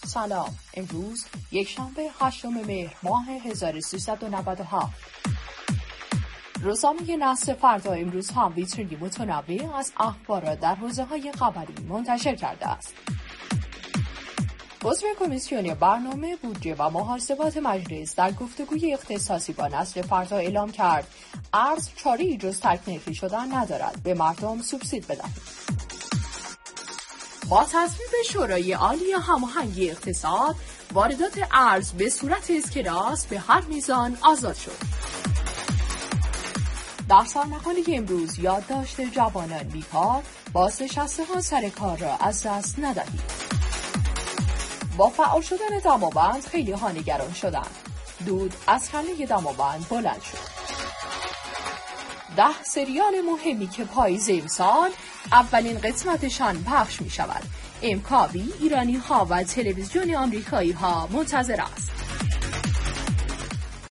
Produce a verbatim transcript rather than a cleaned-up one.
سلام، امروز یک شنبه هشتم مهر ماه هزار و سیصد و نود و هفت. روزنامه نصر فردا امروز هم ویترینی متنوع از اخبارات در حوزه‌های خبری منتشر کرده است. عضو کمیسیون برنامه بودجه و محاسبات مجلس در گفتگوی اختصاصی با نصر فردا اعلام کرد ارز چاره‌ای جز تک‌نرخی شدن ندارد، به مردم سوبسید بدهید. با تصویب شورای عالی هماهنگی اقتصاد، واردات ارز به صورت اسکناس به هر میزان آزاد شد. در سرمقاله امروز یادداشت جوانان بیکار، بازنشسته ها سر کار را از دست ندهید. با فعال شدن دماوند خیلی ها نگران شدند. دود از کله دماوند بلند شد. ده سریال مهمی که پاییز امسال اولین قسمتشان پخش می شود. امکاوی ایرانی ها و تلویزیون آمریکایی ها منتظر است.